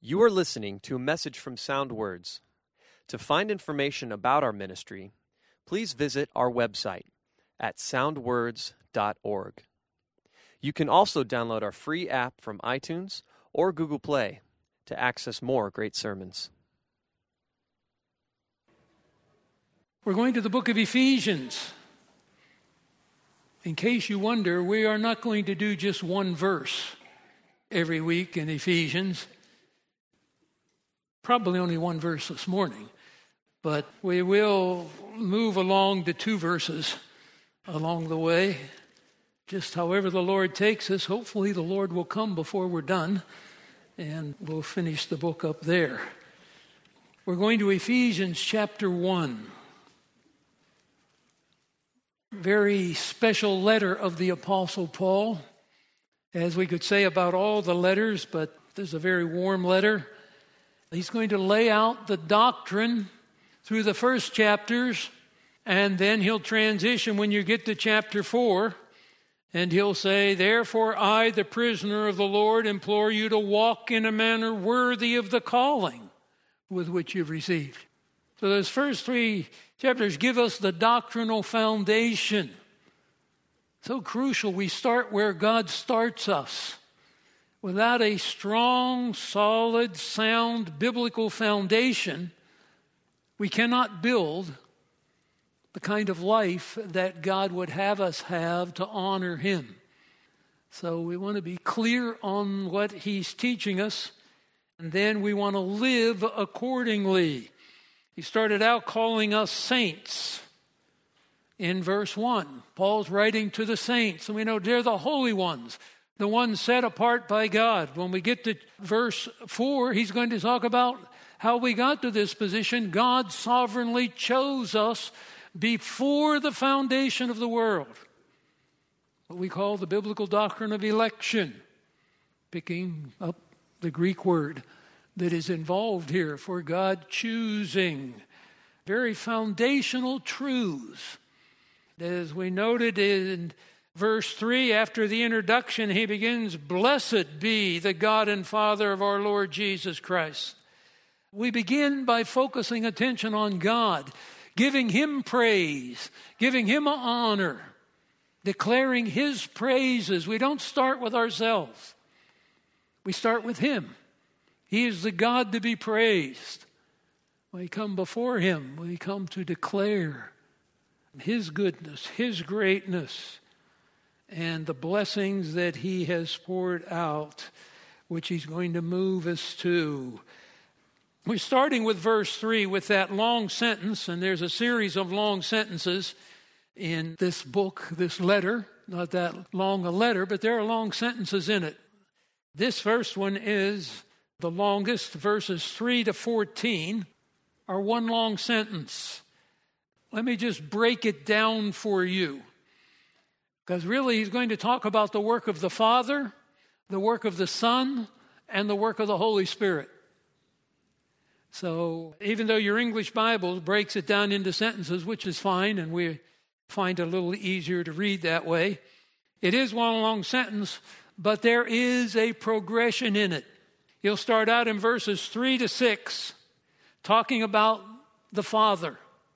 You are listening to a message from Sound Words. To find information about our ministry, please visit our website at soundwords.org. You can also download our free app from iTunes or Google Play to access more great sermons. We're going to the book of Ephesians. In case you wonder, we are not going to do just one verse every week in Ephesians. Probably only one verse this morning, but we will move along to two verses along the way. Just however the Lord takes us, hopefully the Lord will come before we're done, and we'll finish the book up there. We're going to Ephesians chapter 1. Very special letter of the Apostle Paul, as we could say about all the letters, but this is a very warm letter. He's going to lay out the doctrine through the first chapters, and then he'll transition when you get to chapter 4, and he'll say, "Therefore I, the prisoner of the Lord, implore you to walk in a manner worthy of the calling with which you've received." So those first three chapters give us the doctrinal foundation. So crucial we start where God starts us. Without a strong, solid, sound biblical foundation, we cannot build the kind of life that God would have us have to honor Him. So we want to be clear on what He's teaching us, and then we want to live accordingly. He started out calling us saints in verse 1. Paul's writing to the saints, and we know they're the holy ones, the ones set apart by God. When we get to verse 4, he's going to talk about how we got to this position. God sovereignly chose us before the foundation of the world. What we call the biblical doctrine of election, picking up the Greek word that is involved here for God choosing. Very foundational truths. As we noted in verse 3, after the introduction, he begins, "Blessed be the God and Father of our Lord Jesus Christ." We begin by focusing attention on God, giving Him praise, giving Him honor, declaring His praises. We don't start with ourselves. We start with Him. He is the God to be praised. When we come before Him, we come to declare His goodness, His greatness, and the blessings that He has poured out, which He's going to move us to. We're starting with verse 3 with that long sentence, and there's a series of long sentences in this book, this letter. Not that long a letter, but there are long sentences in it. This first one is the longest. Verses 3 to 14 are one long sentence. Let me just break it down for you. Because really he's going to talk about the work of the Father, the work of the Son, and the work of the Holy Spirit. So even though your English Bible breaks it down into sentences, which is fine, and we find it a little easier to read that way, it is one long sentence, but there is a progression in it. He'll start out in verses 3 to 6, talking about the Father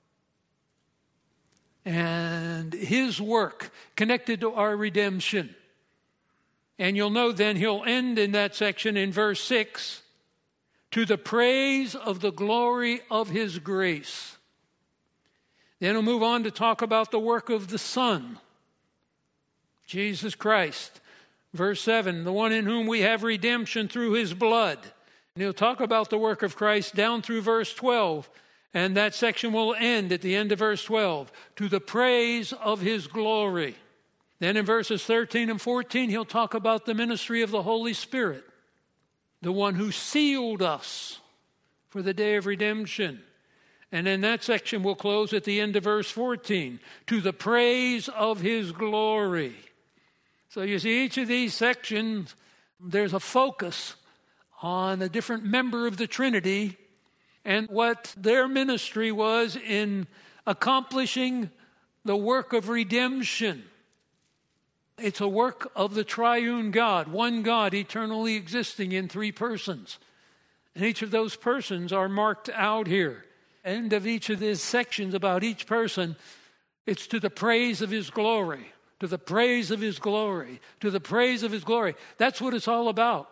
and His work connected to our redemption. And you'll know then he'll end in that section in verse 6, "To the praise of the glory of His grace." Then he'll move on to talk about the work of the Son, Jesus Christ. Verse 7, "The one in whom we have redemption through His blood." And he'll talk about the work of Christ down through verse 12. And that section will end at the end of verse 12. "To the praise of His glory." Then in verses 13 and 14, he'll talk about the ministry of the Holy Spirit, the one who sealed us for the day of redemption. And in that section will close at the end of verse 14. "To the praise of His glory." So you see, each of these sections, there's a focus on a different member of the Trinity and what their ministry was in accomplishing the work of redemption. It's a work of the triune God, one God eternally existing in three persons. And each of those persons are marked out here. End of each of these sections about each person, it's to the praise of his glory, to the praise of his glory, to the praise of his glory. That's what it's all about.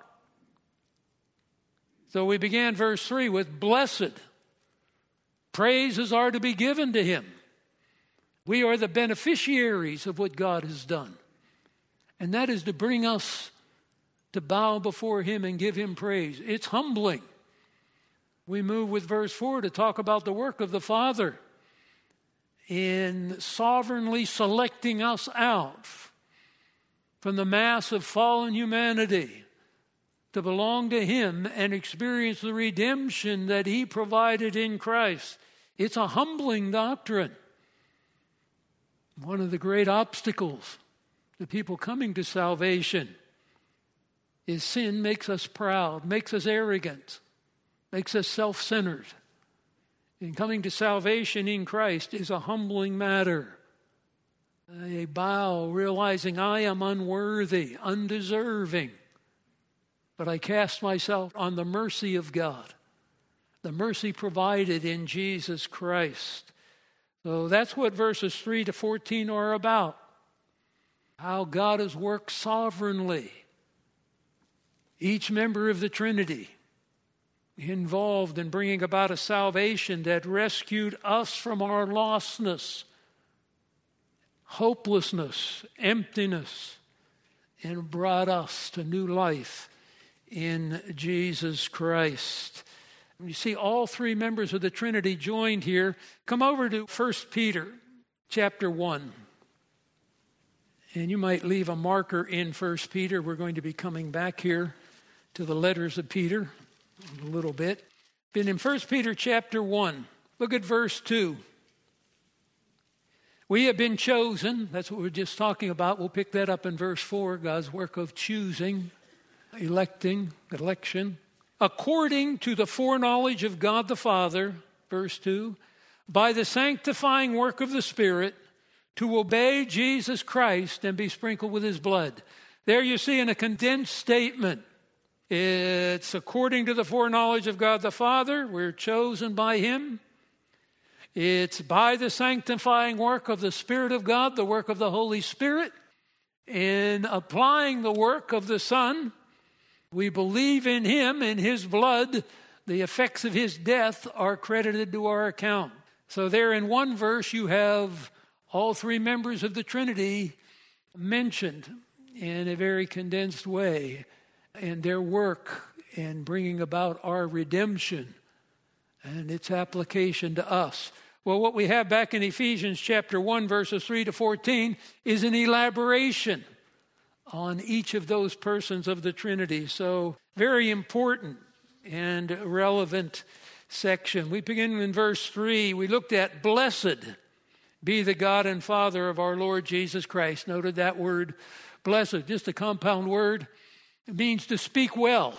So we began verse 3 with blessed. Praises are to be given to him. We are the beneficiaries of what God has done. And that is to bring us to bow before him and give him praise. It's humbling. We move with verse 4 to talk about the work of the Father in sovereignly selecting us out from the mass of fallen humanity to belong to him and experience the redemption that he provided in Christ. It's a humbling doctrine. One of the great obstacles to people coming to salvation is sin makes us proud, makes us arrogant, makes us self-centered. And coming to salvation in Christ is a humbling matter. A bow, realizing I am unworthy, undeserving, but I cast myself on the mercy of God, the mercy provided in Jesus Christ. So that's what verses 3 to 14 are about. How God has worked sovereignly. Each member of the Trinity involved in bringing about a salvation that rescued us from our lostness, hopelessness, emptiness, and brought us to new life in Jesus Christ. You see all three members of the Trinity joined here. Come over to 1 Peter chapter 1. And you might leave a marker in 1 Peter. We're going to be coming back here to the letters of Peter in a little bit. But in 1 Peter chapter 1, look at verse 2. We have been chosen. That's what we're just talking about. We'll pick that up in verse 4, God's work of choosing, electing, election. According to the foreknowledge of God the Father, verse 2, by the sanctifying work of the Spirit, to obey Jesus Christ and be sprinkled with his blood. There you see in a condensed statement, it's according to the foreknowledge of God the Father. We're chosen by him. It's by the sanctifying work of the Spirit of God, the work of the Holy Spirit. In applying the work of the Son, we believe in him, in his blood. The effects of his death are credited to our account. So there in one verse you have all three members of the Trinity mentioned in a very condensed way, and their work in bringing about our redemption and its application to us. Well, what we have back in Ephesians chapter 1, verses 3 to 14, is an elaboration on each of those persons of the Trinity. So, very important and relevant section. We begin in verse 3. We looked at blessed be the God and Father of our Lord Jesus Christ. Noted that word, blessed, just a compound word. It means to speak well.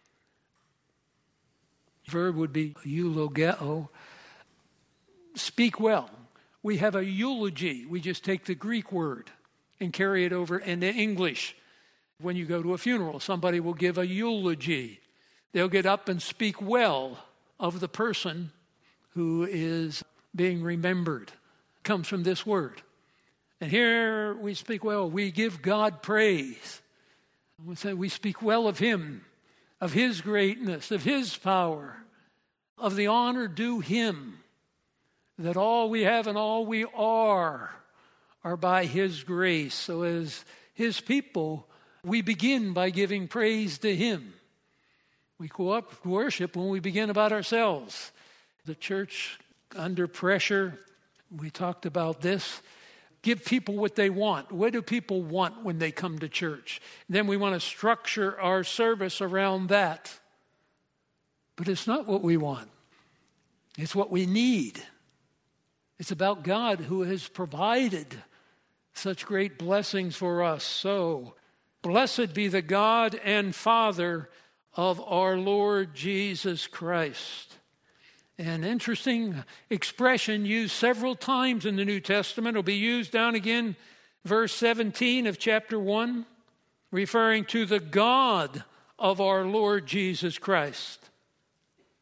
Verb would be eulogeo. Speak well. We have a eulogy. We just take the Greek word and carry it over into English. When you go to a funeral, somebody will give a eulogy. They'll get up and speak well of the person who is being remembered. It comes from this word. And here we speak well. We give God praise. We say we speak well of him, of his greatness, of his power, of the honor due him, that all we have and all we are by his grace. So as his people, we begin by giving praise to him. We go up to worship when we begin about ourselves. The church, under pressure, we talked about this. Give people what they want. What do people want when they come to church? Then we want to structure our service around that. But it's not what we want. It's what we need. It's about God who has provided such great blessings for us. So, blessed be the God and Father of our Lord Jesus Christ. An interesting expression used several times in the New Testament. It'll be used down again, verse 17 of chapter 1, referring to the God of our Lord Jesus Christ.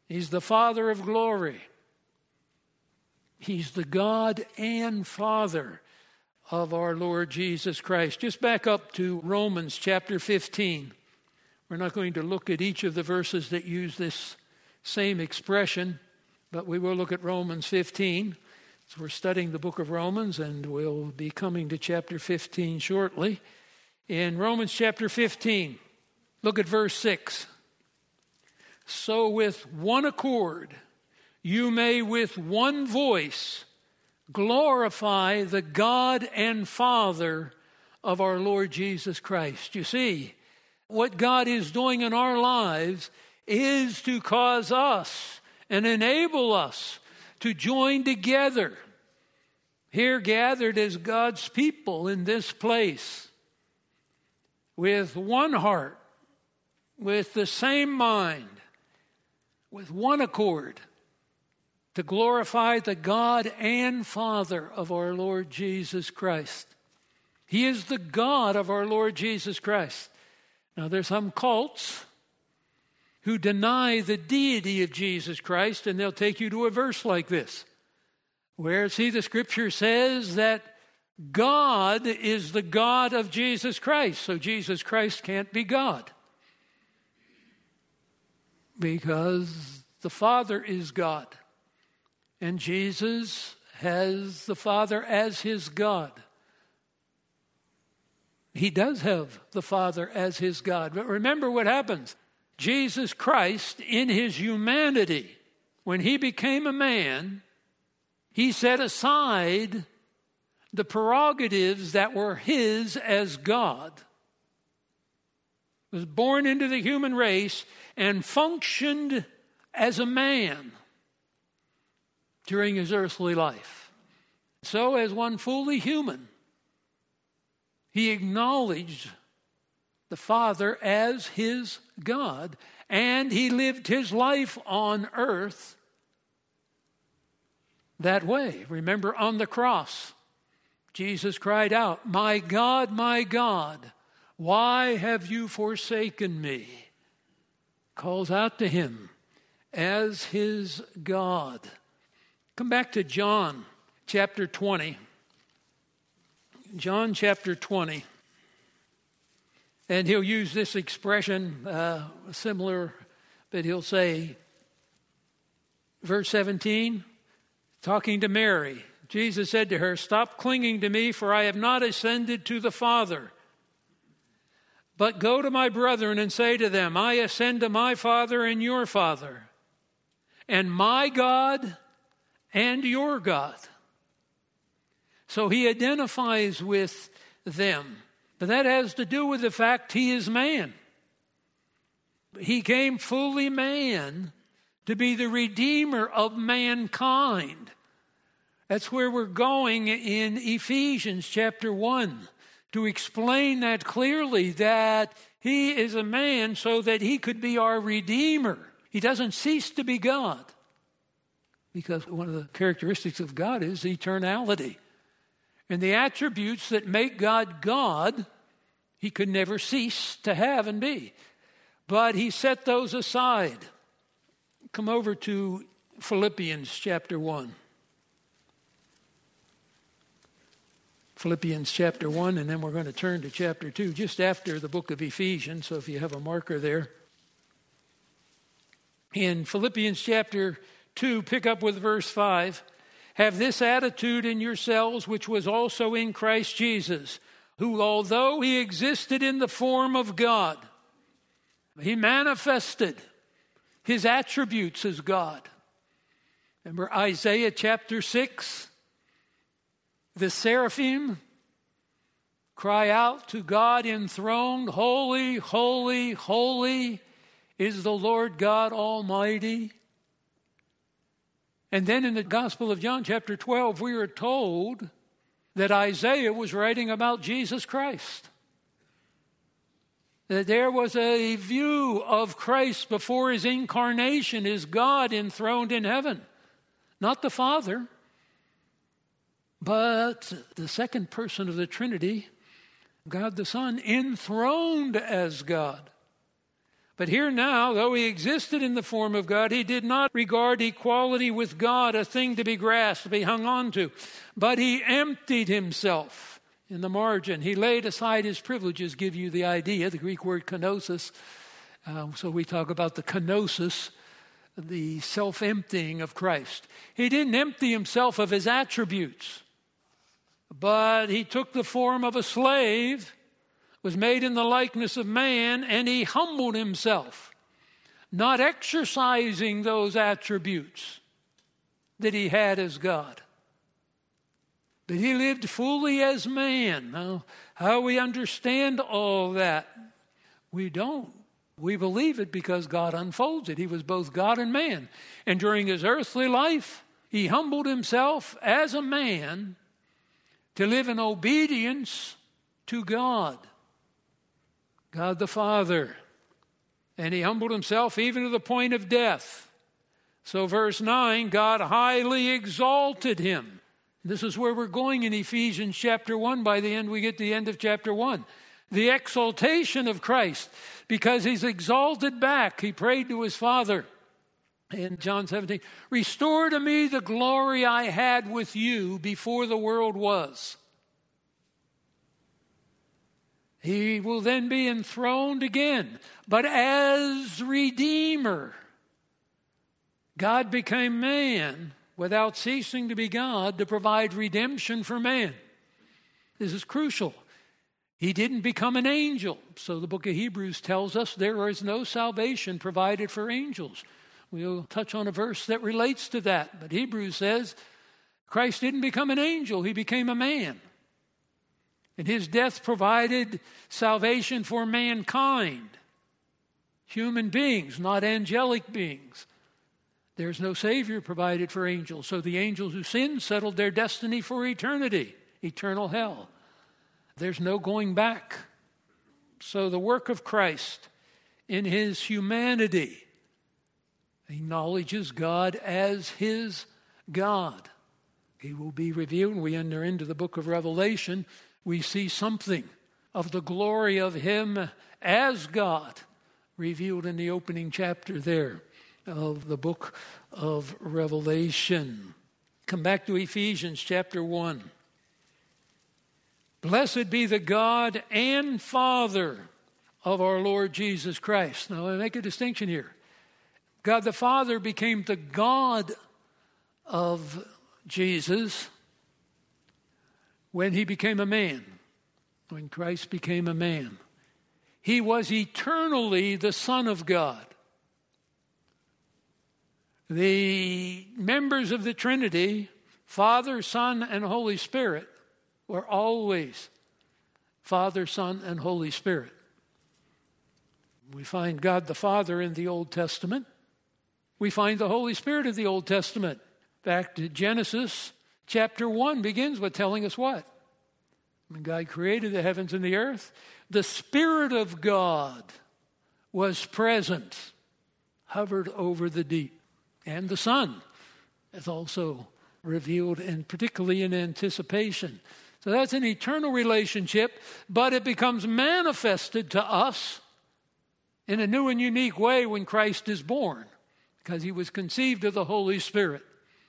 He's the Father of glory. He's the God and Father of our Lord Jesus Christ. Just back up to Romans chapter 15. We're not going to look at each of the verses that use this same expression, but we will look at Romans 15. So we're studying the book of Romans, and we'll be coming to chapter 15 shortly. In Romans chapter 15, look at verse 6. So with one accord, you may with one voice glorify the God and Father of our Lord Jesus Christ. You see, what God is doing in our lives is to cause us and enable us to join together, here gathered as God's people in this place, with one heart, with the same mind, with one accord, to glorify the God and Father of our Lord Jesus Christ. He is the God of our Lord Jesus Christ. Now, there's some cults who deny the deity of Jesus Christ, and they'll take you to a verse like this, where, see, the Scripture says that God is the God of Jesus Christ, so Jesus Christ can't be God, because the Father is God, and Jesus has the Father as his God. He does have the Father as his God. But remember what happens. Jesus Christ, in his humanity, when he became a man, he set aside the prerogatives that were his as God, was born into the human race and functioned as a man during his earthly life. So, as one fully human, he acknowledged the Father as his God, and he lived his life on earth that way. Remember, on the cross, Jesus cried out, my God, why have you forsaken me?" Calls out to him as his God. Come back to John chapter 20. John chapter 20. And he'll use this expression, similar, but he'll say, verse 17, talking to Mary, Jesus said to her, "Stop clinging to me, for I have not ascended to the Father. But go to my brethren and say to them, I ascend to my Father and your Father, and my God and your God." So he identifies with them. But that has to do with the fact he is man. He came fully man to be the Redeemer of mankind. That's where we're going in Ephesians chapter 1, to explain that clearly, that he is a man so that he could be our Redeemer. He doesn't cease to be God, because one of the characteristics of God is eternality. And the attributes that make God God, he could never cease to have and be. But he set those aside. Come over to Philippians chapter 1. Philippians chapter 1, and then we're going to turn to chapter 2, just after the book of Ephesians, so if you have a marker there. In Philippians chapter 2, pick up with verse 5. "Have this attitude in yourselves, which was also in Christ Jesus, who, although he existed in the form of God," he manifested his attributes as God. Remember Isaiah chapter 6? The seraphim cry out to God enthroned, "Holy, holy, holy is the Lord God Almighty." And then in the Gospel of John chapter 12, we are told that Isaiah was writing about Jesus Christ. That there was a view of Christ before his incarnation as God enthroned in heaven. Not the Father, but the second person of the Trinity, God the Son, enthroned as God. But here now, though he existed in the form of God, he did not regard equality with God a thing to be grasped, to be hung on to. But he emptied himself. In the margin, he laid aside his privileges, give you the idea, the Greek word kenosis. So we talk about the kenosis, the self-emptying of Christ. He didn't empty himself of his attributes, but he took the form of a slave, was made in the likeness of man, and he humbled himself, not exercising those attributes that he had as God. But he lived fully as man. Now, how we understand all that, we don't. We believe it because God unfolds it. He was both God and man. And during his earthly life, he humbled himself as a man to live in obedience to God, God the Father. And he humbled himself even to the point of death. So verse 9, God highly exalted him. This is where we're going in Ephesians chapter 1. By the end, we get to the end of chapter 1. The exaltation of Christ, because he's exalted back. He prayed to his Father in John 17, restore to me the glory I had with you before the world was. He will then be enthroned again. But as Redeemer, God became man without ceasing to be God to provide redemption for man. This is crucial. He didn't become an angel. So the book of Hebrews tells us there is no salvation provided for angels. We'll touch on a verse that relates to that. But Hebrews says Christ didn't become an angel. He became a man. And his death provided salvation for mankind. Human beings, not angelic beings. There's no Savior provided for angels. So the angels who sinned settled their destiny for eternity, eternal hell. There's no going back. So the work of Christ in his humanity acknowledges God as his God. He will be revealed. When we enter into the book of Revelation, we see something of the glory of him as God revealed in the opening chapter there of the book of Revelation. Come back to Ephesians chapter 1. Blessed be the God and Father of our Lord Jesus Christ. Now I make a distinction here. God the Father became the God of Jesus when he became a man, when Christ became a man. He was eternally the Son of God. The members of the Trinity, Father, Son, and Holy Spirit, were always Father, Son, and Holy Spirit. We find God the Father in the Old Testament. We find the Holy Spirit in the Old Testament. Back to Genesis chapter 1 begins with telling us what? When God created the heavens and the earth, the Spirit of God was present, hovered over the deep. And the Son is also revealed, and particularly in anticipation. So that's an eternal relationship, but it becomes manifested to us in a new and unique way when Christ is born, because he was conceived of the Holy Spirit.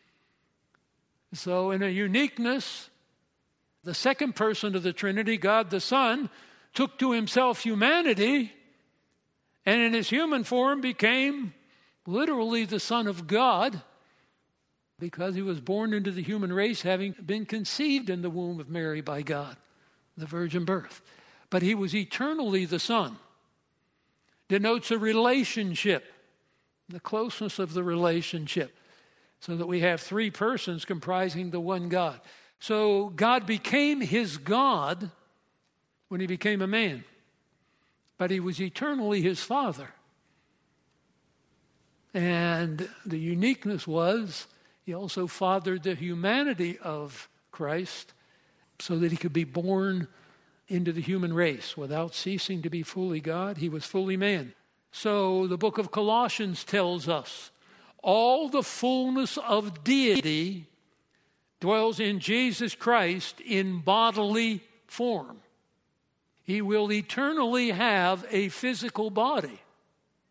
So in a uniqueness, the second person of the Trinity, God the Son, took to himself humanity, and in his human form became literally the Son of God, because he was born into the human race having been conceived in the womb of Mary by God, the virgin birth. But he was eternally the Son. Denotes a relationship, the closeness of the relationship, so that we have three persons comprising the one God. So God became his God when he became a man, but he was eternally his Father. And the uniqueness was he also fathered the humanity of Christ so that he could be born into the human race. Without ceasing to be fully God, he was fully man. So the book of Colossians tells us all the fullness of deity dwells in Jesus Christ in bodily form. He will eternally have a physical body.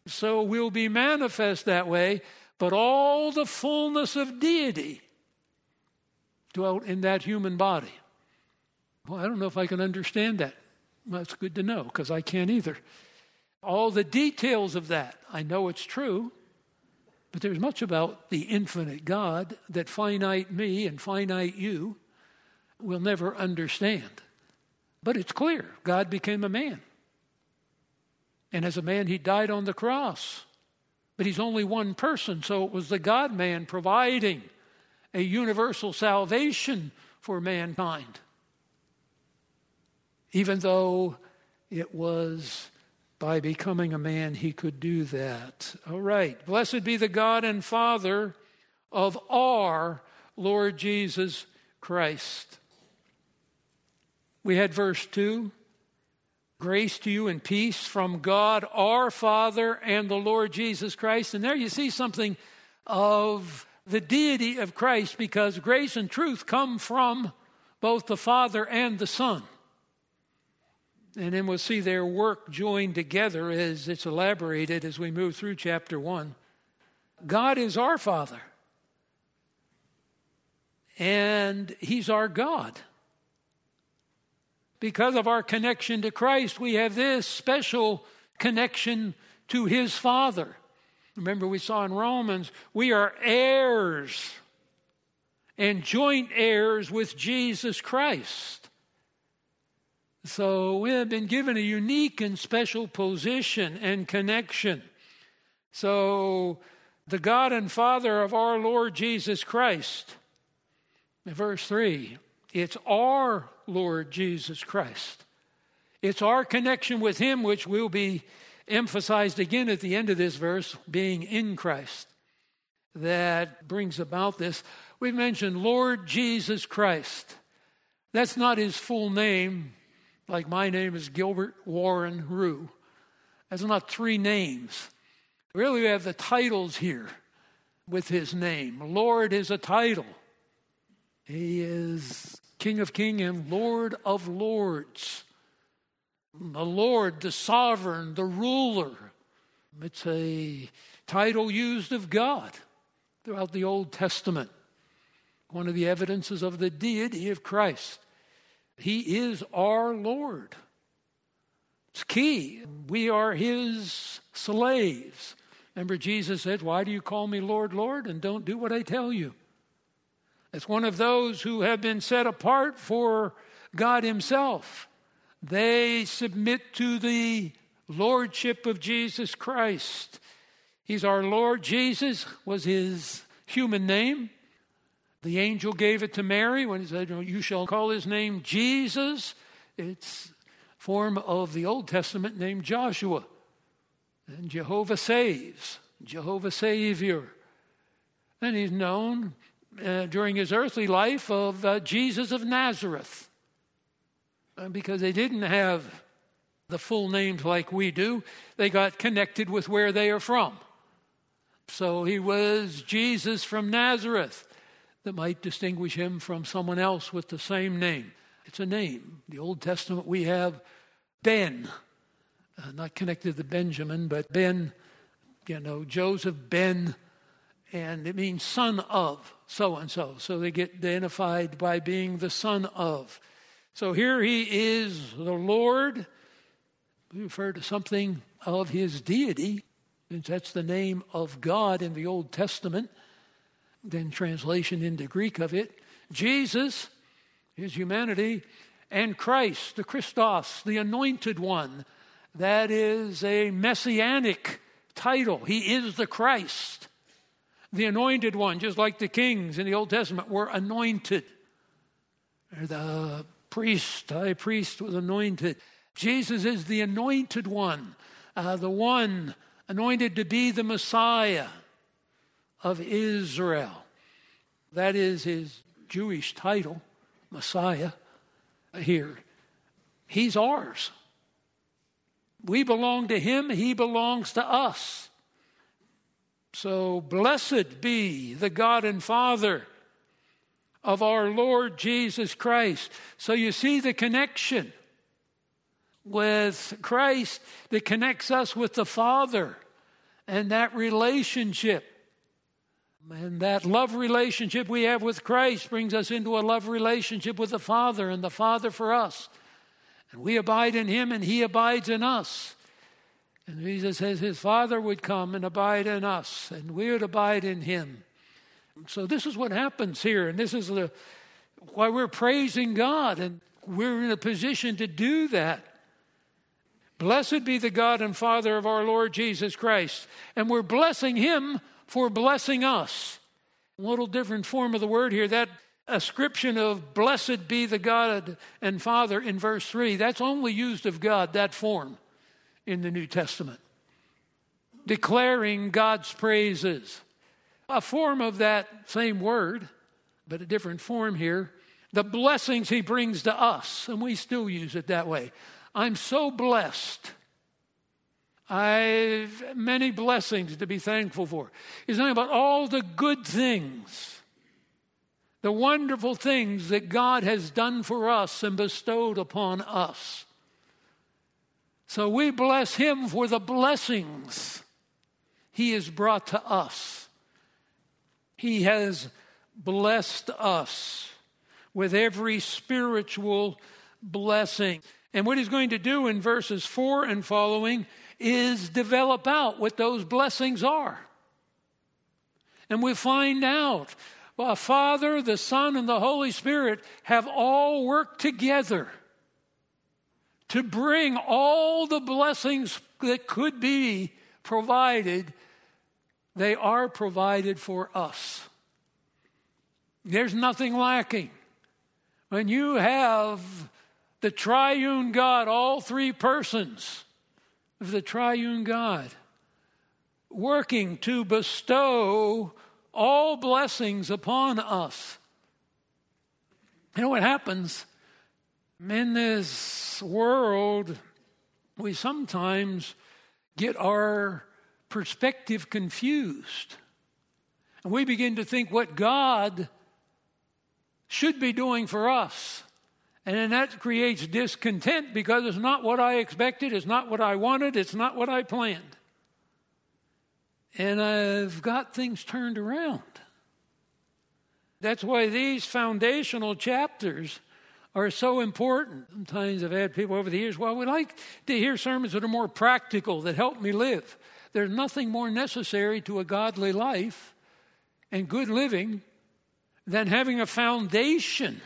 so will be manifest that way, but all the fullness of deity dwelt in that human body. Well, I don't know if I can understand that. Well, it's good to know, because I can't either. All the details of that, I know it's true, but there's much about the infinite God that finite me and finite you will never understand. But it's clear, God became a man. And as a man, he died on the cross. But he's only one person, so it was the God-man providing a universal salvation for mankind. Even though it was by becoming a man he could do that. All right. Blessed be the God and Father of our Lord Jesus Christ. We had verse 2. Grace to you and peace from God our Father and the Lord Jesus Christ. And there you see something of the deity of Christ, because grace and truth come from both the Father and the Son. And then we'll see their work joined together as it's elaborated as we move through chapter 1. God is our Father. And He's our God. Because of our connection to Christ, we have this special connection to His Father. Remember, we saw in Romans, we are heirs and joint heirs with Jesus Christ. So we have been given a unique and special position and connection. So the God and Father of our Lord Jesus Christ, in verse 3, it's our Lord Jesus Christ. It's our connection with Him, which will be emphasized again at the end of this verse, being in Christ, that brings about this. We've mentioned Lord Jesus Christ. That's not His full name. Like my name is Gilbert Warren Rue. That's not three names. Really, we have the titles here with His name. Lord is a title. He is King of Kings and Lord of Lords. The Lord, the sovereign, the ruler. It's a title used of God throughout the Old Testament. One of the evidences of the deity of Christ. He is our Lord. It's key. We are His slaves. Remember, Jesus said, "Why do you call me Lord, Lord, and don't do what I tell you?" It's one of those who have been set apart for God Himself. They submit to the lordship of Jesus Christ. He's our Lord. Jesus was His human name. The angel gave it to Mary when he said, "You shall call His name Jesus." It's a form of the Old Testament named Joshua. And Jehovah saves, Jehovah Savior. And He's known during His earthly life of Jesus of Nazareth. Because they didn't have the full names like we do, they got connected with where they are from. So He was Jesus from Nazareth. That might distinguish Him from someone else with the same name. It's a name. The Old Testament we have Ben. Not connected to Benjamin, but Ben, Joseph Ben. And it means son of so-and-so. So they get identified by being the son of. So here He is the Lord. We refer to something of His deity, since that's the name of God in the Old Testament. Then translation into Greek of it. Jesus, His humanity, and Christ, the Christos, the Anointed One. That is a messianic title. He is the Christ, the Anointed One, just like the kings in the Old Testament were anointed. The high priest was anointed. Jesus is the Anointed One, the one anointed to be the Messiah of Israel. That is His Jewish title, Messiah, here. He's ours. We belong to Him. He belongs to us. So blessed be the God and Father of our Lord Jesus Christ. So you see the connection with Christ that connects us with the Father. And that relationship, and that love relationship we have with Christ brings us into a love relationship with the Father and the Father for us. And we abide in him and he abides in us. And Jesus says his Father would come and abide in us and we would abide in him. So this is what happens here, and this is why we're praising God, and we're in a position to do that. Blessed be the God and Father of our Lord Jesus Christ. And we're blessing him for blessing us. A little different form of the word here. That ascription of blessed be the God and Father in verse 3, that's only used of God, that form, in the New Testament. Declaring God's praises. A form of that same word, but a different form here. The blessings he brings to us, and we still use it that way. I'm so blessed. I've many blessings to be thankful for. He's talking about all the good things, the wonderful things that God has done for us and bestowed upon us. So we bless him for the blessings he has brought to us. He has blessed us with every spiritual blessing. And what he's going to do in verses 4 and following is develop out what those blessings are. And we find out, well, Father, the Son, and the Holy Spirit have all worked together to bring all the blessings that could be provided. They are provided for us. There's nothing lacking. When you have the triune God, all three persons of the triune God, working to bestow all blessings upon us. You know what happens? In this world, we sometimes get our perspective confused. And we begin to think what God should be doing for us. And then that creates discontent because it's not what I expected, it's not what I wanted, it's not what I planned. And I've got things turned around. That's why these foundational chapters are so important. Sometimes I've had people over the years, well, we like to hear sermons that are more practical, that help me live. There's nothing more necessary to a godly life and good living than having a foundation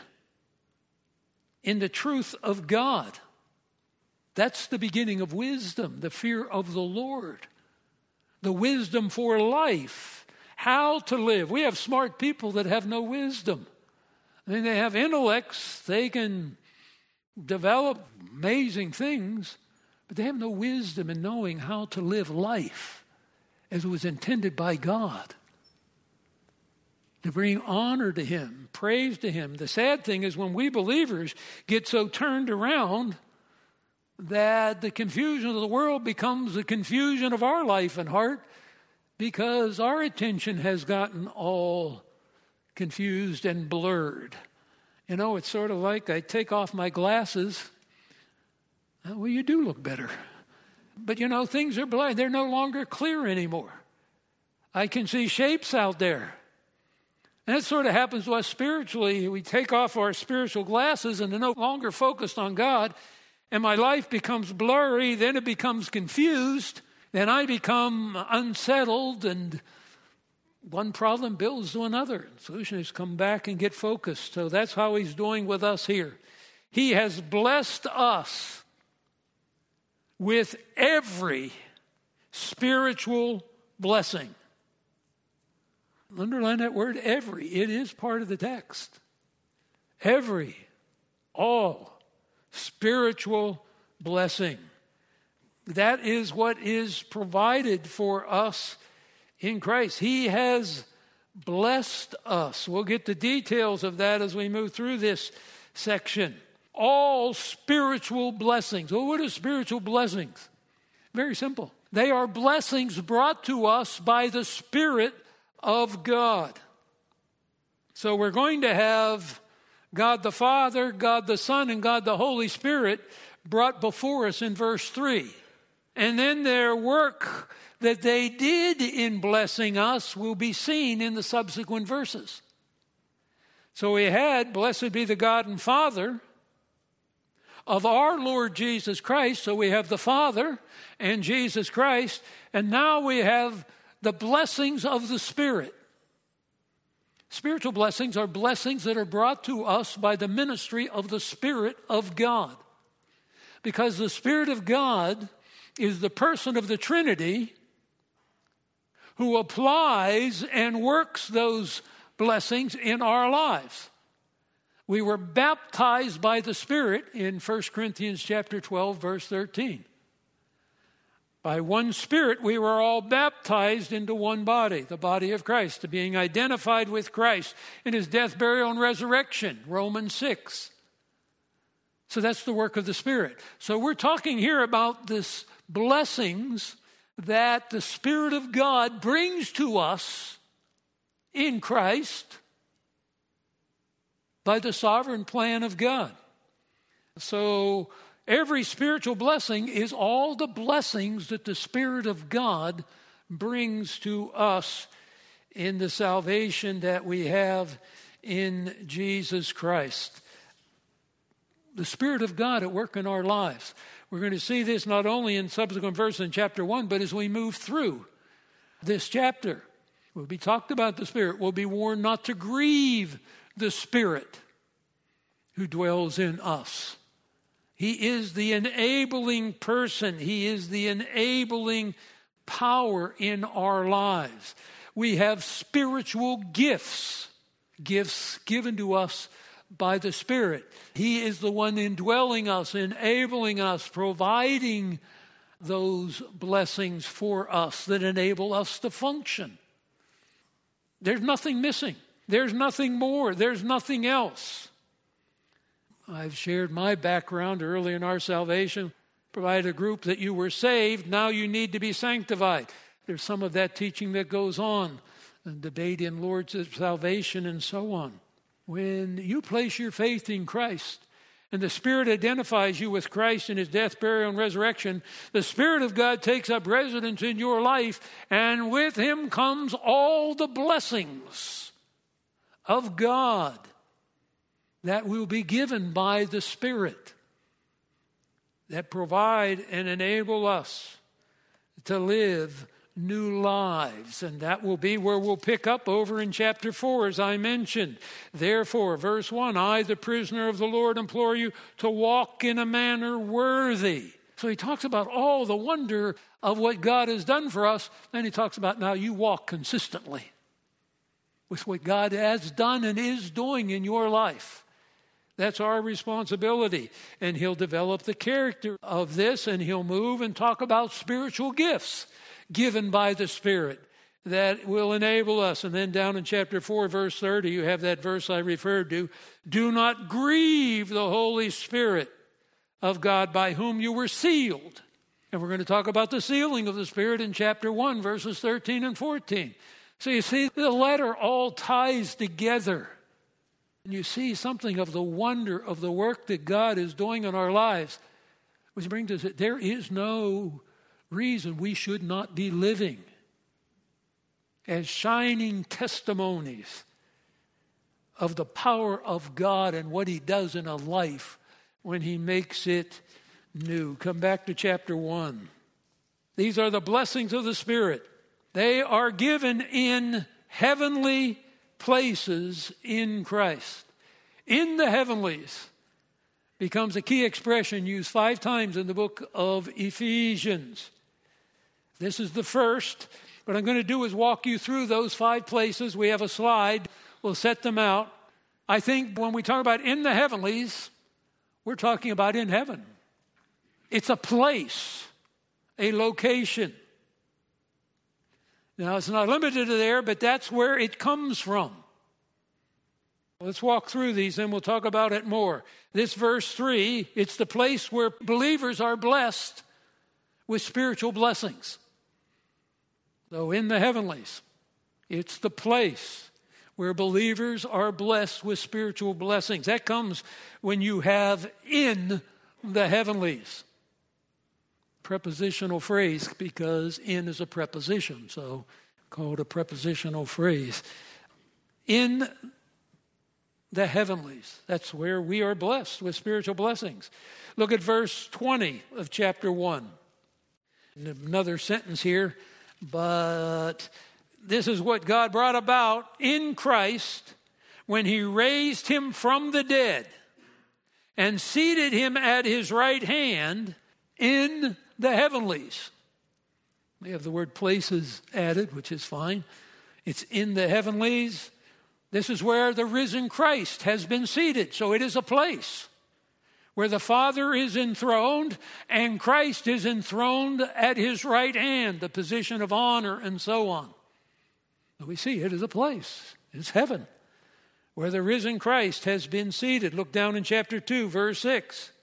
in the truth of God. That's the beginning of wisdom, the fear of the Lord, the wisdom for life, how to live. We have smart people that have no wisdom. I mean, they have intellects, they can develop amazing things, but they have no wisdom in knowing how to live life as it was intended by God. To bring honor to him, praise to him. The sad thing is when we believers get so turned around that the confusion of the world becomes the confusion of our life and heart because our attention has gotten all confused and blurred. You know, it's sort of like I take off my glasses. Well, you do look better. But, you know, things are blurred. They're no longer clear anymore. I can see shapes out there. And that sort of happens to us spiritually. We take off our spiritual glasses and they're no longer focused on God. And my life becomes blurry. Then it becomes confused. Then I become unsettled. And one problem builds to another. The solution is come back and get focused. So that's how he's doing with us here. He has blessed us with every spiritual blessing. Underline that word, every. It is part of the text. Every, all, spiritual blessing. That is what is provided for us in Christ. He has blessed us. We'll get the details of that as we move through this section. All spiritual blessings. Well, what are spiritual blessings? Very simple. They are blessings brought to us by the Spirit of God. So we're going to have God the Father, God the Son, and God the Holy Spirit brought before us in verse 3. And then their work that they did in blessing us will be seen in the subsequent verses. So we had, blessed be the God and Father of our Lord Jesus Christ. So we have the Father and Jesus Christ. And now we have the blessings of the Spirit. Spiritual blessings are blessings that are brought to us by the ministry of the Spirit of God. Because the Spirit of God is the person of the Trinity who applies and works those blessings in our lives. We were baptized by the Spirit in 1 Corinthians chapter 12, verse 13. By one Spirit we were all baptized into one body, the body of Christ, to being identified with Christ in his death, burial, and resurrection, Romans 6. So that's the work of the Spirit. So we're talking here about this blessings that the Spirit of God brings to us in Christ by the sovereign plan of God. So every spiritual blessing is all the blessings that the Spirit of God brings to us in the salvation that we have in Jesus Christ. The Spirit of God at work in our lives. We're going to see this not only in subsequent verses in chapter 1, but as we move through this chapter. We'll be talked about the Spirit. We'll be warned not to grieve the Spirit who dwells in us. He is the enabling person. He is the enabling power in our lives. We have spiritual gifts given to us by the Spirit. He is the one indwelling us, enabling us, providing those blessings for us that enable us to function. There's nothing missing. There's nothing more. There's nothing else. I've shared my background early in our salvation, provided a group that you were saved, now you need to be sanctified. There's some of that teaching that goes on, and debate in Lord's salvation and so on. When you place your faith in Christ, and the Spirit identifies you with Christ in his death, burial, and resurrection, the Spirit of God takes up residence in your life, and with him comes all the blessings of God that will be given by the Spirit that provide and enable us to live new lives. And that will be where we'll pick up over in chapter 4, as I mentioned. Therefore, verse 1, I, the prisoner of the Lord, implore you to walk in a manner worthy. So he talks about all the wonder of what God has done for us. Then he talks about now you walk consistently with what God has done and is doing in your life. That's our responsibility. And he'll develop the character of this, and he'll move and talk about spiritual gifts given by the Spirit that will enable us. And then down in chapter 4, verse 30, you have that verse I referred to. Do not grieve the Holy Spirit of God, by whom you were sealed. And we're going to talk about the sealing of the Spirit in chapter 1, verses 13 and 14. So you see, the letter all ties together. And you see something of the wonder of the work that God is doing in our lives, which brings us that there is no reason we should not be living as shining testimonies of the power of God and what he does in a life when he makes it new. Come back to chapter 1. These are the blessings of the Spirit. They are given in heavenly places in Christ. In the heavenlies becomes a key expression used 5 times in the book of Ephesians. This is the first. What I'm going to do is walk you through those 5 places. We have a slide. We'll set them out. I think when we talk about in the heavenlies, we're talking about in heaven. It's a place, a location. Now, it's not limited to there, but that's where it comes from. Let's walk through these, and we'll talk about it more. This verse 3, it's the place where believers are blessed with spiritual blessings. So in the heavenlies, it's the place where believers are blessed with spiritual blessings. That comes when you have in the heavenlies. prepositional phrase because in is a preposition, so called a prepositional phrase. In the heavenlies. That's where we are blessed with spiritual blessings. Look at verse 20 of chapter 1. Another sentence here, but this is what God brought about in Christ when he raised him from the dead and seated him at his right hand in the heavenlies. We have the word places added, which is fine. It's in the heavenlies. This is where the risen Christ has been seated. So it is a place where the Father is enthroned and Christ is enthroned at his right hand, the position of honor and so on. But we see it is a place. It's heaven where the risen Christ has been seated. Look down in chapter 2, verse 6.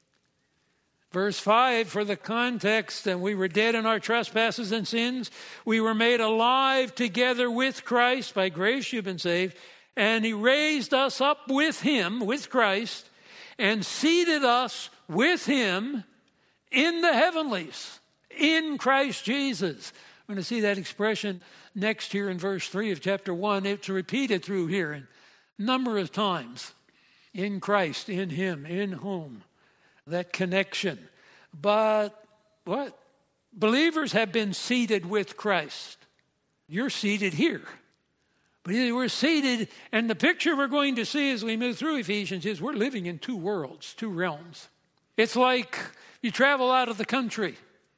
Verse 5, for the context, and we were dead in our trespasses and sins. We were made alive together with Christ. By grace you've been saved. And he raised us up with him, with Christ, and seated us with him in the heavenlies, in Christ Jesus. We're going to see that expression next here in verse 3 of chapter 1. It's repeated through here a number of times. In Christ, in him, in whom. That connection. But what? Believers have been seated with Christ. You're seated here. But we're seated, and the picture we're going to see as we move through Ephesians is we're living in two worlds, two realms. It's like you travel out of the country.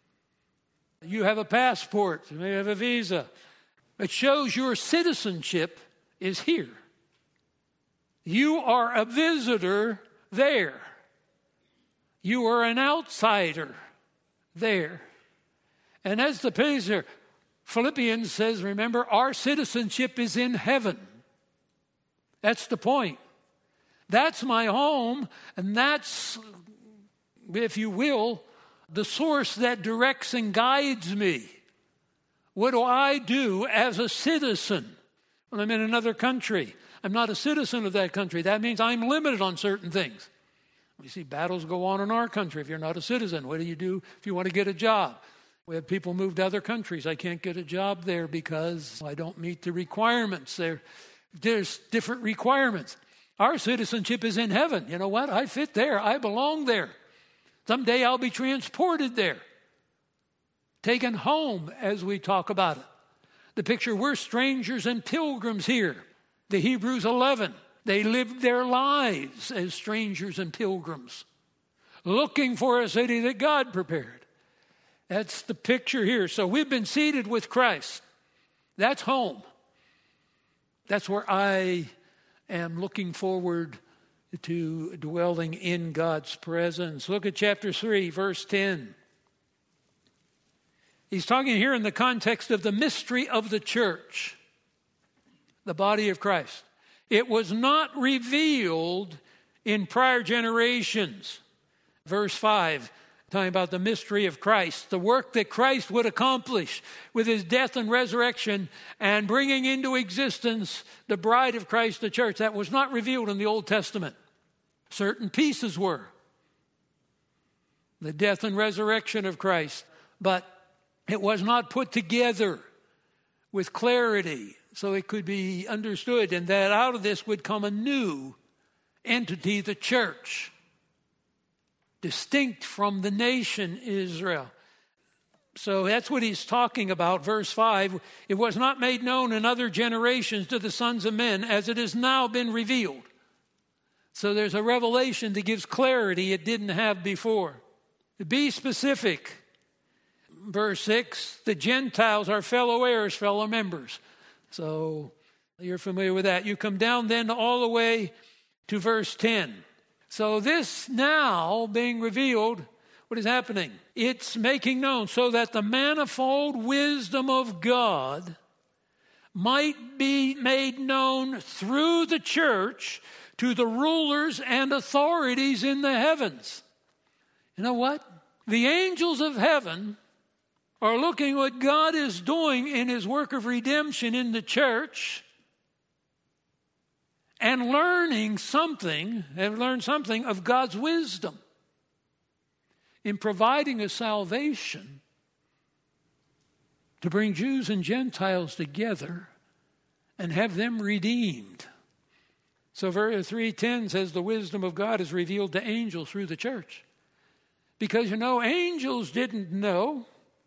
You have a passport, you may have a visa. It shows your citizenship is here. You are a visitor there. You are an outsider there. And as the pastor, Philippians says, remember, our citizenship is in heaven. That's the point. That's my home, and that's, if you will, the source that directs and guides me. What do I do as a citizen when I'm in another country? I'm not a citizen of that country. That means I'm limited on certain things. We see battles go on in our country if you're not a citizen. What do you do if you want to get a job? We have people move to other countries. I can't get a job there because I don't meet the requirements. There's different requirements. Our citizenship is in heaven. You know what? I fit there. I belong there. Someday I'll be transported there. Taken home as we talk about it. The picture, we're strangers and pilgrims here. The Hebrews 11. They lived their lives as strangers and pilgrims, looking for a city that God prepared. That's the picture here. So we've been seated with Christ. That's home. That's where I am looking forward to dwelling in God's presence. Look at chapter 3, verse 10. He's talking here in the context of the mystery of the church, the body of Christ. It was not revealed in prior generations. Verse 5, talking about the mystery of Christ, the work that Christ would accomplish with his death and resurrection and bringing into existence the bride of Christ, the church. That was not revealed in the Old Testament. Certain pieces were. The death and resurrection of Christ. But it was not put together with clarity so it could be understood, and that out of this would come a new entity, the church, distinct from the nation Israel. So that's what he's talking about. Verse 5, it was not made known in other generations to the sons of men as it has now been revealed. So there's a revelation that gives clarity it didn't have before. To be specific, verse 6, the Gentiles are fellow heirs, fellow members. So you're familiar with that. You come down then all the way to verse 10. So this now being revealed, what is happening? It's making known so that the manifold wisdom of God might be made known through the church to the rulers and authorities in the heavens. You know what? The angels of heaven are looking what God is doing in his work of redemption in the church and learned something of God's wisdom. in providing a salvation to bring Jews and Gentiles together and have them redeemed. So verse 3:10 says the wisdom of God is revealed to angels through the church. Because, angels didn't know.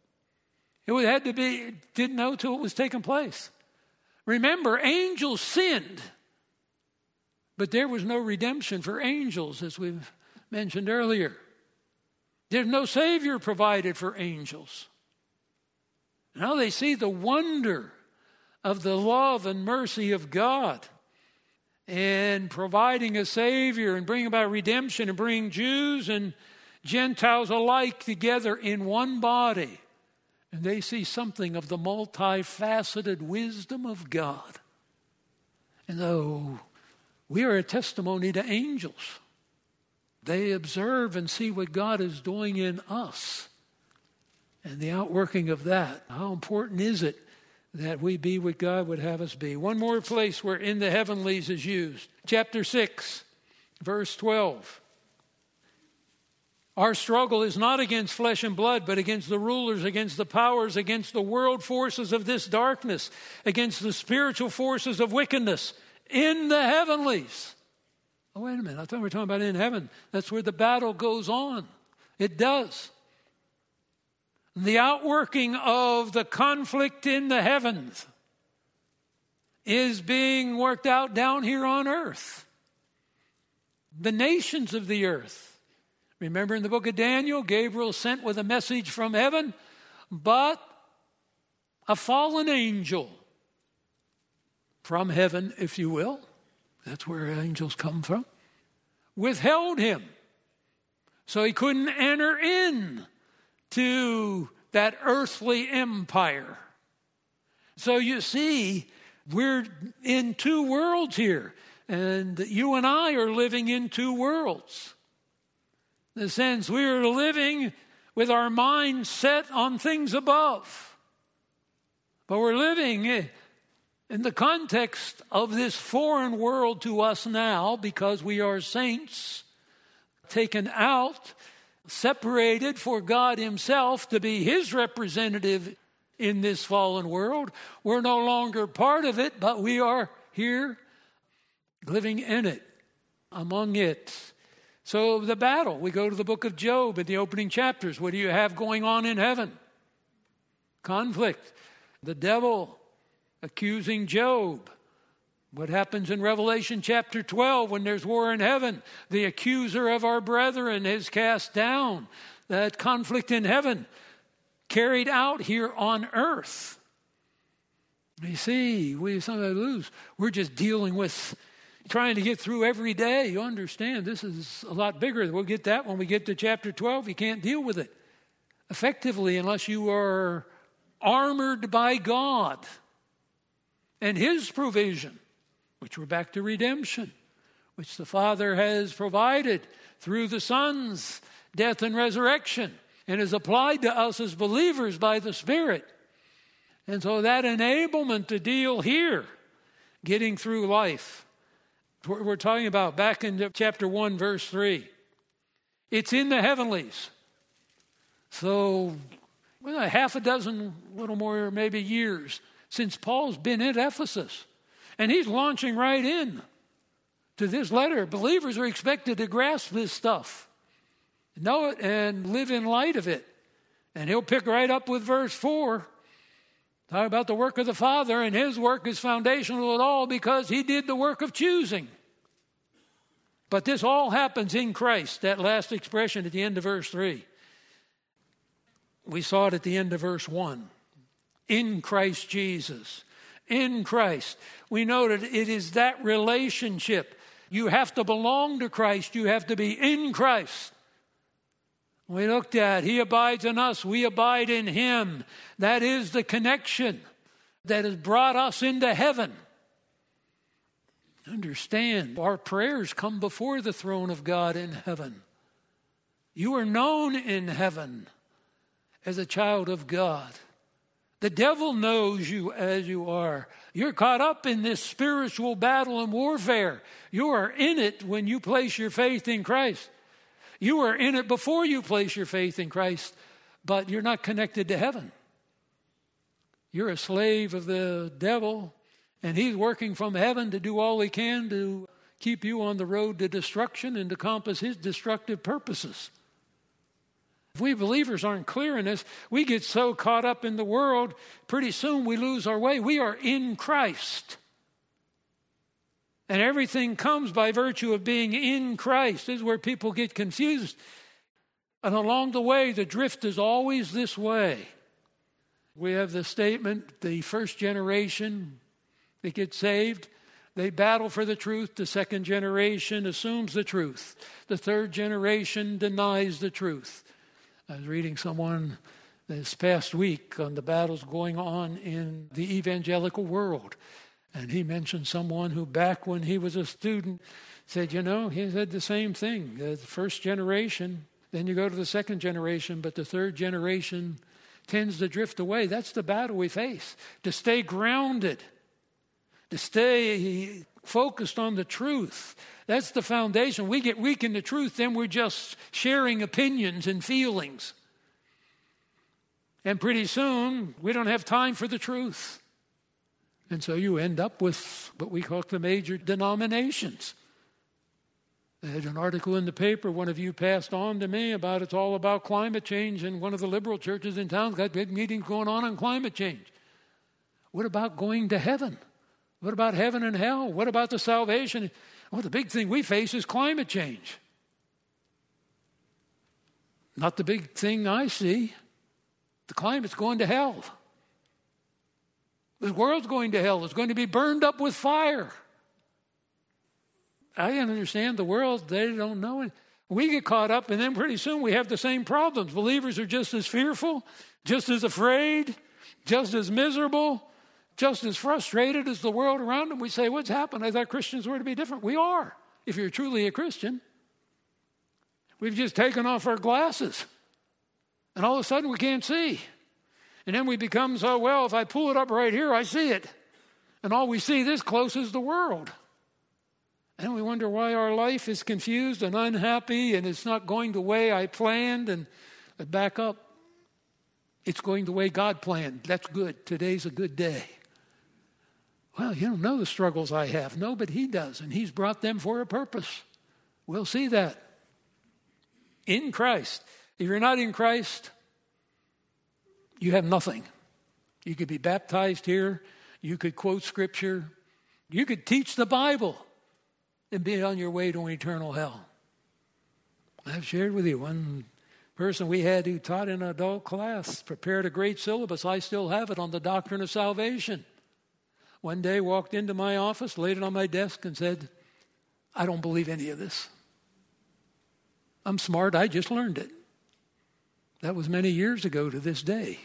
Didn't know till it was taking place. Remember, angels sinned. But there was no redemption for angels, as we've mentioned earlier. There's no Savior provided for angels. Now they see the wonder of the love and mercy of God in providing a Savior and bringing about redemption and bringing Jews and Gentiles alike together in one body. And they see something of the multifaceted wisdom of God. And though we are a testimony to angels, they observe and see what God is doing in us and the outworking of that. How important is it that we be what God would have us be? One more place where in the heavenlies is used. Chapter 6, verse 12. Our struggle is not against flesh and blood, but against the rulers, against the powers, against the world forces of this darkness, against the spiritual forces of wickedness in the heavenlies. Oh, wait a minute. I thought we were talking about in heaven. That's where the battle goes on. It does. The outworking of the conflict in the heavens is being worked out down here on earth. The nations of the earth. Remember in the book of Daniel, Gabriel sent with a message from heaven, but a fallen angel from heaven, if you will, that's where angels come from, withheld him. So he couldn't enter in to that earthly empire. So you see, we're in two worlds here. And you and I are living in two worlds. In the sense, we are living with our mind set on things above. But we're living in the context of this foreign world to us now, because we are saints taken out, separated for God himself to be his representative in this fallen world. We're no longer part of it, but we are here living in it, among it. So the battle, we go to the book of Job in the opening chapters. What do you have going on in heaven? Conflict. The devil accusing Job. What happens in Revelation chapter 12 when there's war in heaven? The accuser of our brethren is cast down. That conflict in heaven carried out here on earth. You see, we sometimes lose. We're just dealing with trying to get through every day. You understand, this is a lot bigger. We'll get that when we get to chapter 12. You can't deal with it effectively unless you are armored by God and his provision, which we're back to redemption, which the Father has provided through the Son's death and resurrection and is applied to us as believers by the Spirit. And so that enablement to deal here, getting through life, we're talking about back in chapter 1, verse 3. It's in the heavenlies. So, a half a dozen, little more maybe years since Paul's been at Ephesus. And he's launching right in to this letter. Believers are expected to grasp this stuff, know it, and live in light of it. And he'll pick right up with verse 4. Talk about the work of the Father, and his work is foundational at all because he did the work of choosing. But this all happens in Christ, that last expression at the end of verse 3. We saw it at the end of verse 1. In Christ Jesus. In Christ. We noted it is that relationship. You have to belong to Christ. You have to be in Christ. We looked at, he abides in us, we abide in him. That is the connection that has brought us into heaven. Understand, our prayers come before the throne of God in heaven. You are known in heaven as a child of God. The devil knows you as you are. You're caught up in this spiritual battle and warfare. You are in it when you place your faith in Christ. You were in it before you place your faith in Christ, but you're not connected to heaven. You're a slave of the devil, and he's working from heaven to do all he can to keep you on the road to destruction and to accomplish his destructive purposes. If we believers aren't clear in this, we get so caught up in the world, pretty soon we lose our way. We are in Christ. And everything comes by virtue of being in Christ. This is where people get confused. And along the way, the drift is always this way. We have the statement, the first generation that gets saved, they battle for the truth. The second generation assumes the truth. The third generation denies the truth. I was reading someone this past week on the battles going on in the evangelical world. And he mentioned someone who back when he was a student said, he said the same thing. The first generation, then you go to the second generation, but the third generation tends to drift away. That's the battle we face. To stay grounded, to stay focused on the truth. That's the foundation. We get weak in the truth, then we're just sharing opinions and feelings. And pretty soon, we don't have time for the truth. And so you end up with what we call the major denominations. I had an article in the paper, one of you passed on to me about it's all about climate change, and one of the liberal churches in town's got big meetings going on climate change. What about going to heaven? What about heaven and hell? What about the salvation? Well, the big thing we face is climate change. Not the big thing I see. The climate's going to hell. The world's going to hell. It's going to be burned up with fire. I understand the world, they don't know it. We get caught up, and then pretty soon we have the same problems. Believers are just as fearful, just as afraid, just as miserable, just as frustrated as the world around them. We say, what's happened? I thought Christians were to be different. We are, if you're truly a Christian. We've just taken off our glasses, and all of a sudden we can't see. And then we become so, well, if I pull it up right here, I see it. And all we see this close is the world. And we wonder why our life is confused and unhappy and it's not going the way I planned. And I back up. It's going the way God planned. That's good. Today's a good day. Well, you don't know the struggles I have. No, but he does. And he's brought them for a purpose. We'll see that. In Christ. If you're not in Christ, you have nothing. You could be baptized here. You could quote Scripture. You could teach the Bible and be on your way to an eternal hell. I've shared with you one person we had who taught in an adult class, prepared a great syllabus. I still have it on the doctrine of salvation. One day walked into my office, laid it on my desk and said, I don't believe any of this. I'm smart, I just learned it. That was many years ago to this day.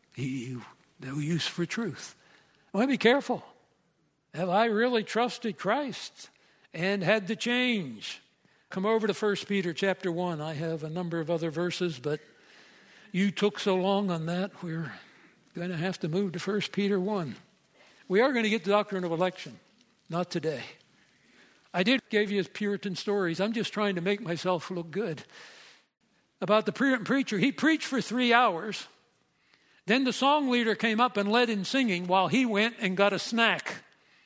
No use for truth. I want to be careful. Have I really trusted Christ and had the change? Come over to 1 Peter chapter 1. I have a number of other verses, but you took so long on that, we're going to have to move to 1 Peter 1. We are going to get the doctrine of election. Not today. I did give you Puritan stories. I'm just trying to make myself look good. About the Puritan preacher, he preached for 3 hours. Then the song leader came up and led in singing while he went and got a snack.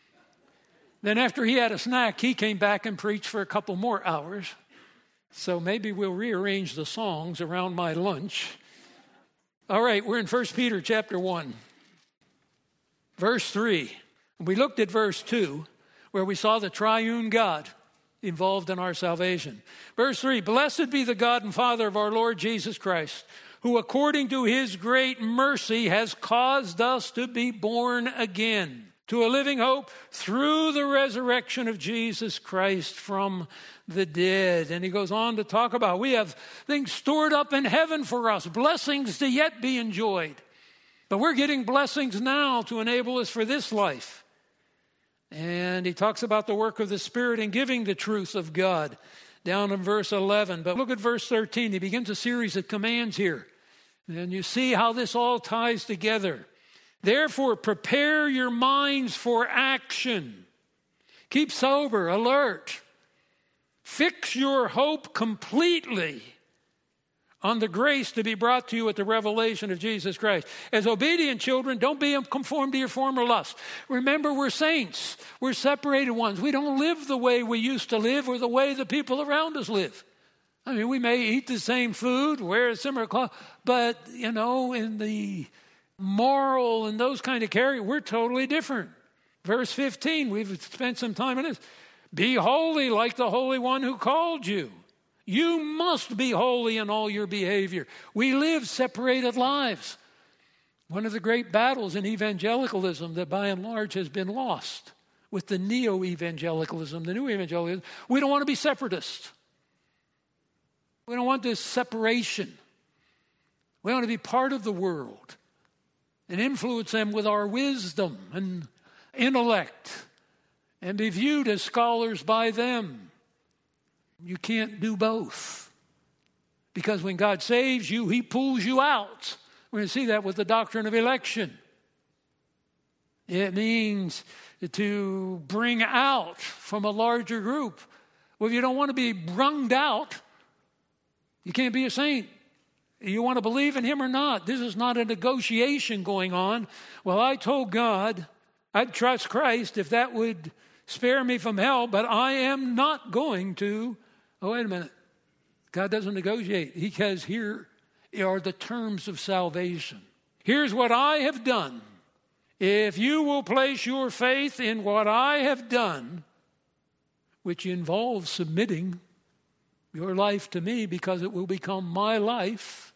Then after he had a snack, he came back and preached for a couple more hours. So maybe we'll rearrange the songs around my lunch. All right, we're in 1 Peter chapter 1. Verse 3. We looked at verse 2, where we saw the triune God involved in our salvation. Verse 3, blessed be the God and Father of our Lord Jesus Christ, who according to his great mercy has caused us to be born again to a living hope through the resurrection of Jesus Christ from the dead. And he goes on to talk about we have things stored up in heaven for us, blessings to yet be enjoyed. But we're getting blessings now to enable us for this life. And he talks about the work of the Spirit in giving the truth of God down in verse 11. But look at verse 13. He begins a series of commands here. And you see how this all ties together. Therefore, prepare your minds for action. Keep sober, alert. Fix your hope completely on the grace to be brought to you at the revelation of Jesus Christ. As obedient children, don't be conformed to your former lusts. Remember, we're saints. We're separated ones. We don't live the way we used to live or the way the people around us live. I mean, we may eat the same food, wear a similar clothes, but, in the moral and those kind of character, we're totally different. Verse 15, we've spent some time on this. Be holy like the Holy One who called you. You must be holy in all your behavior. We live separated lives. One of the great battles in evangelicalism that by and large has been lost with the neo-evangelicalism, the new evangelicalism, we don't want to be separatists. We don't want this separation. We want to be part of the world and influence them with our wisdom and intellect and be viewed as scholars by them. You can't do both. Because when God saves you, he pulls you out. We're going to see that with the doctrine of election. It means to bring out from a larger group. Well, if you don't want to be wrunged out, you can't be a saint. You want to believe in him or not. This is not a negotiation going on. Well, I told God I'd trust Christ if that would spare me from hell, but I am not going to. Oh, wait a minute. God doesn't negotiate because here are the terms of salvation. Here's what I have done. If you will place your faith in what I have done, which involves submitting your life to me because it will become my life.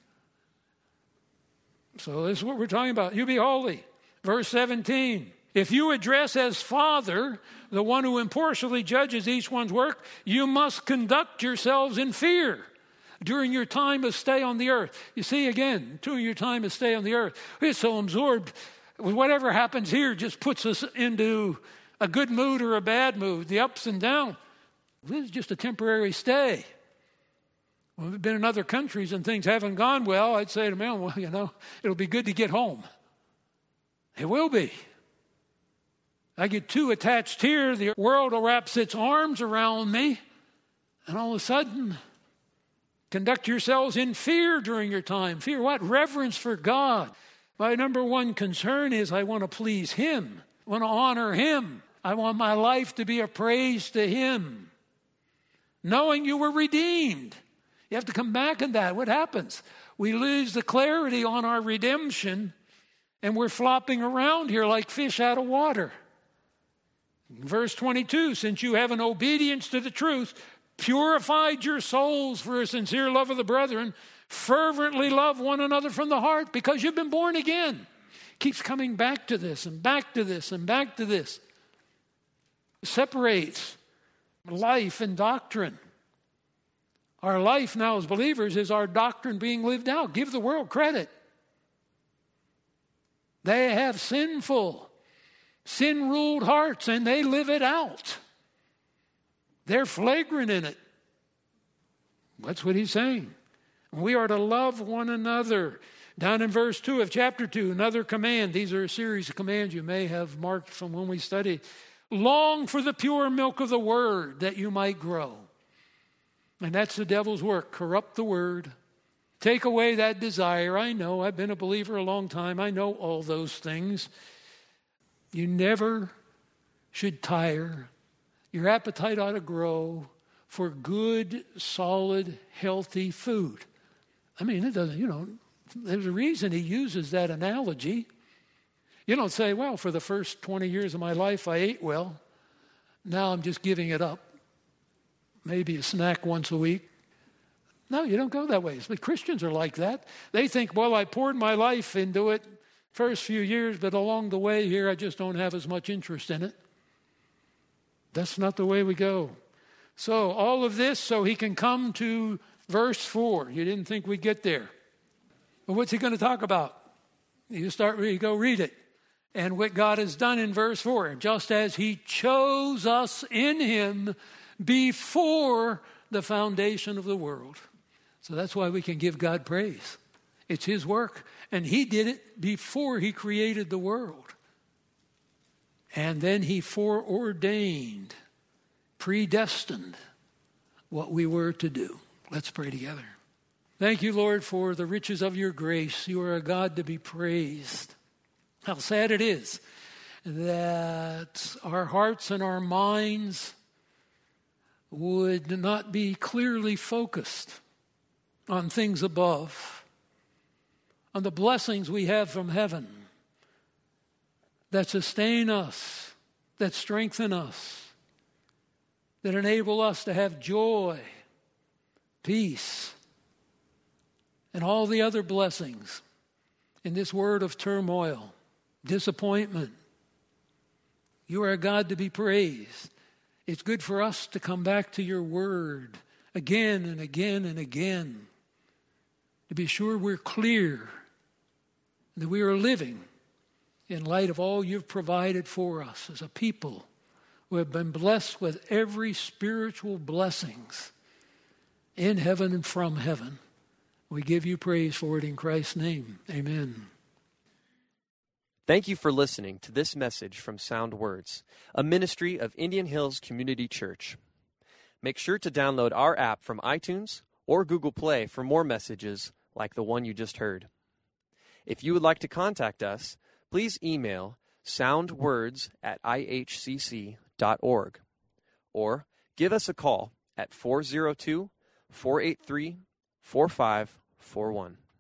So this is what we're talking about. You be holy. Verse 17. If you address as Father the one who impartially judges each one's work, you must conduct yourselves in fear during your time of stay on the earth. You see, again, during your time of stay on the earth, we're so absorbed with whatever happens here just puts us into a good mood or a bad mood, the ups and downs. This is just a temporary stay. When we've been in other countries and things haven't gone well, I'd say to them, well, it'll be good to get home. It will be. I get too attached here, the world wraps its arms around me, and all of a sudden, conduct yourselves in fear during your time. Fear what? Reverence for God. My number one concern is I want to please him. I want to honor him. I want my life to be a praise to him. Knowing you were redeemed. You have to come back in that. What happens? We lose the clarity on our redemption, and we're flopping around here like fish out of water. Verse 22, since you have an obedience to the truth, purified your souls for a sincere love of the brethren, fervently love one another from the heart because you've been born again. Keeps coming back to this and back to this and back to this. Separates life and doctrine. Our life now as believers is our doctrine being lived out. Give the world credit. They have sin-ruled hearts, and they live it out. They're flagrant in it. That's what he's saying. We are to love one another. Down in verse 2 of chapter 2, another command. These are a series of commands you may have marked from when we studied. Long for the pure milk of the word that you might grow. And that's the devil's work. Corrupt the word. Take away that desire. I know, I've been a believer a long time. I know all those things. You never should tire. Your appetite ought to grow for good, solid, healthy food. I mean, it doesn't, there's a reason he uses that analogy. You don't say, well, for the first 20 years of my life, I ate well. Now I'm just giving it up. Maybe a snack once a week. No, you don't go that way. But Christians are like that. They think, well, I poured my life into it first few years, but along the way here, I just don't have as much interest in it. That's not the way we go. So all of this so he can come to verse 4. You didn't think we'd get there. But what's he going to talk about? You go read it. And what God has done in verse 4, just as he chose us in him before the foundation of the world. So that's why we can give God praise. It's his work. And he did it before he created the world. And then he foreordained, predestined what we were to do. Let's pray together. Thank you, Lord, for the riches of your grace. You are a God to be praised. How sad it is that our hearts and our minds would not be clearly focused on things above, on the blessings we have from heaven that sustain us, that strengthen us, that enable us to have joy, peace, and all the other blessings in this world of turmoil, disappointment. You are a God to be praised. It's good for us to come back to your word again and again and again, to be sure we're clear, that we are living in light of all you've provided for us as a people who have been blessed with every spiritual blessings in heaven and from heaven. We give you praise for it in Christ's name. Amen. Thank you for listening to this message from Sound Words, a ministry of Indian Hills Community Church. Make sure to download our app from iTunes or Google Play for more messages like the one you just heard. If you would like to contact us, please email soundwords@ihcc.org or give us a call at 402-483-4541.